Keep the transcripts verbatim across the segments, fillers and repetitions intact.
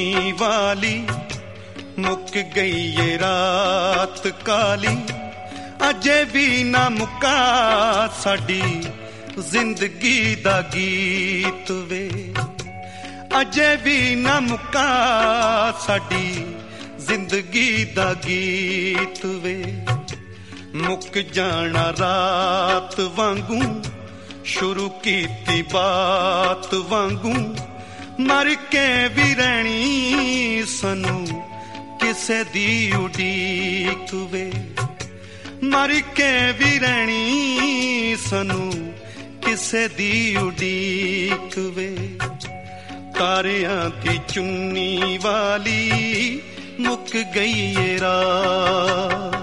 वाली मुक गई ये रात काली अजे भी ना मुका साडी जिंदगी दा गीत वे अजे भी ना मुका साडी जिंदगी दा गीत वे मुक जाना रात वांगू शुरू कीती बात वांगू मर के भी रहनी सानू किसे दी उडीक वे मर के भी रहनी सानू किसे दी उडीक वे तारियां दी चुन्नी वाली मुक गई ये रात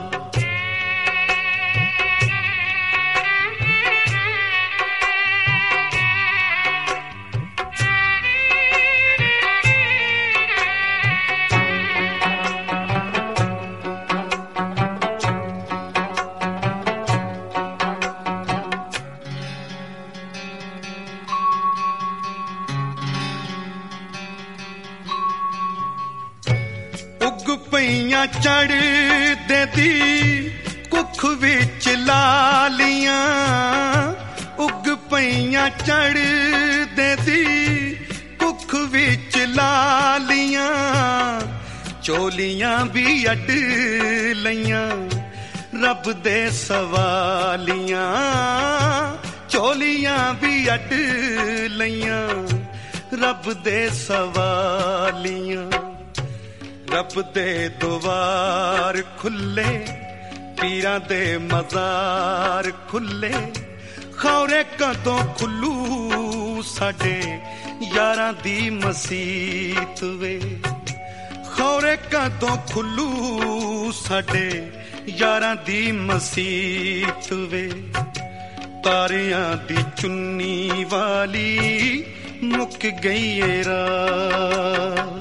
पईयां चढ़ दे दी कुख विच लालियां उग पईयां चढ़ दे दी कुख विच लालियां चोलियां भी अड लईयां रब दे सवालियां चोलियां भी अड लईयां रब दे सवालियां रब दे द्वार खुले पीरां दे मज़ार खुले खौरे कदों खुलू साडे यारां दी मसीत वे खौरे कदों खुलू साडे यारां दी मसीत वे तारियां दी चुन्नी वाली मुक गई ये रात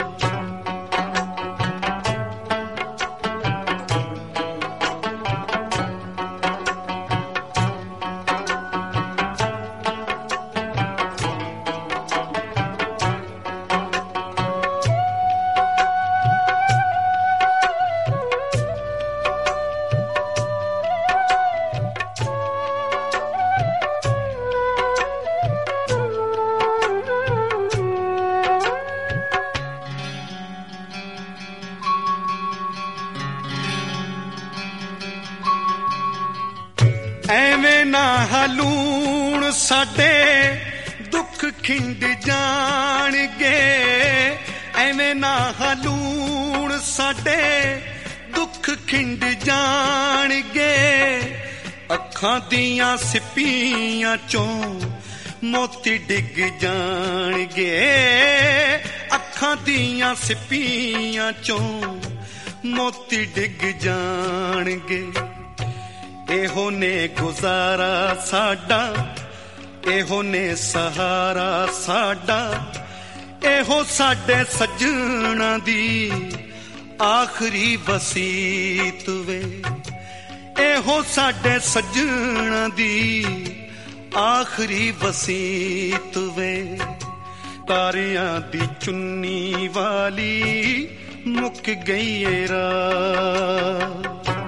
ਐਵੇਂ ਨਾ ਹਲੂਣ ਸਾਡੇ ਦੁੱਖ ਖਿੰਡ ਜਾਣਗੇ ਐਵੇਂ ਨਾ ਹਲੂਣ ਸਾਡੇ ਦੁੱਖ ਖਿੰਡ ਜਾਣਗੇ ਅੱਖਾਂ ਦੀਆਂ ਸਿੱਪੀਆਂ ਚੋਂ ਮੋਤੀ ਡਿੱਗ ਜਾਣਗੇ ਅੱਖਾਂ ਦੀਆਂ ਸਿੱਪੀਆਂ ਚੋਂ ਮੋਤੀ ਡਿੱਗ ਜਾਣਗੇ एहो ने गुजारा साडा एहो ने सहारा साडा एहो साडे सजना दी आखरी वसीत वे एहो साडे सजना दी आखरी वसीत वे तारियां दी चुन्नी वाली मुक गई ये रात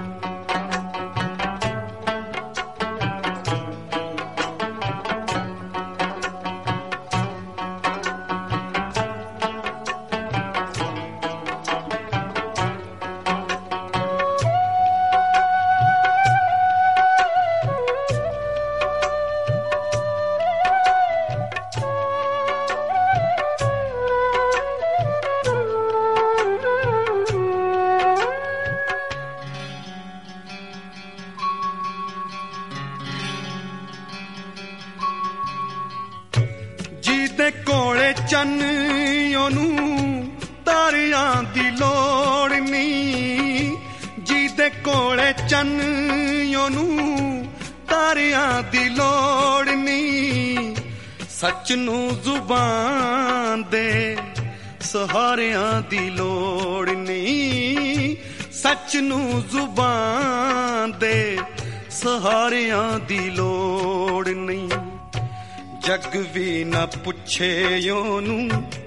ਕੋਲੇ ਚੰਨ ਉਹਨੂੰ ਤਾਰਿਆਂ ਦੀ ਲੋੜ ਨਹੀਂ ਜਿਹਦੇ ਕੋਲੇ ਚੰਨ ਉਹਨੂੰ ਤਾਰਿਆਂ ਦੀ ਲੋੜ ਨਹੀਂ ਸੱਚ ਨੂੰ ਜ਼ੁਬਾਨ ਦੇ ਸਹਾਰਿਆਂ ਦੀ ਲੋੜ ਨਹੀਂ ਸੱਚ ਨੂੰ ਜ਼ੁਬਾਨ ਦੇ ਸਹਾਰਿਆਂ ਦੀ ਲੋੜ ਨਹੀਂ ਜਗ ਵੀ ਨਾ ਪੁੱਛੇ ਉਹਨੂੰ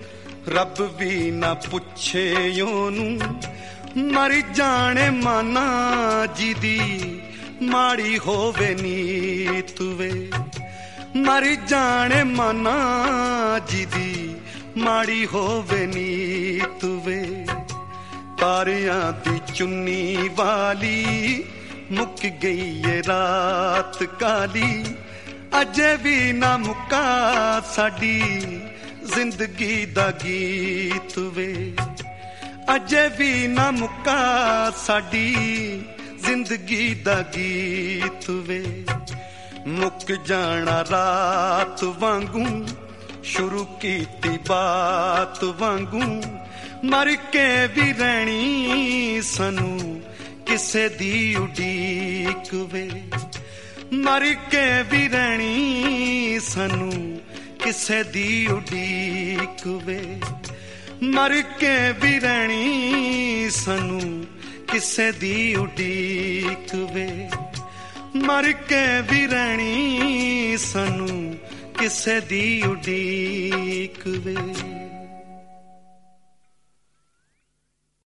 ਰੱਬ ਵੀ ਨਾ ਪੁੱਛੇ ਉਹਨੂੰ, ਮਰ ਜਾਣੇ ਮਾਨਾ ਜਿਹਦੀ ਮਾੜੀ ਹੋਵੇ ਨੀਤ ਵੇ, ਮਰ ਜਾਣੇ ਮਾਨਾ ਜਿਹਦੀ ਮਾੜੀ ਹੋਵੇ ਨੀਤ ਵੇ। ਤਾਰਿਆਂ ਦੀ ਚੁੰਨੀ ਵਾਲੀ ਮੁੱਕ ਗਈ ਏ ਰਾਤ ਕਾਲੀ, ਅਜੇ ਵੀ ਨਾ ਮੁੱਕਾ ਸਾਡੀ ਜ਼ਿੰਦਗੀ ਦਾ ਗੀਤ ਵੇ, ਅਜੇ ਵੀ ਨਾ ਮੁੱਕਾ ਸਾਡੀ ਜ਼ਿੰਦਗੀ ਦਾ ਗੀਤ ਵੇ। ਮੁੱਕ ਜਾਣਾ ਰਾਤ ਵਾਂਗੂ, ਸ਼ੁਰੂ ਕੀਤੀ ਬਾਤ ਵਾਂਗੂ, ਮਰ ਕੇ ਵੀ ਰਹਿਣੀ ਸਾਨੂੰ ਕਿਸੇ ਦੀ ਉਡੀਕ ਵੇ, ਮਰ ਕੇ ਵੀ ਰਹਿਣੀ ਸਾਨੂੰ ਕਿਸੇ ਦੀ ਉਡੀਕ ਵੇ, ਮਰ ਕੇ ਵੀ ਰਹਿਣੀ ਸਾਨੂੰ ਕਿਸੇ ਦੀ ਉਡੀਕ ਵੇ, ਮਰ ਕੇ ਵੀ ਰਹਿਣੀ ਸਾਨੂੰ ਕਿਸੇ ਦੀ ਉਡੀਕ ਵੇ।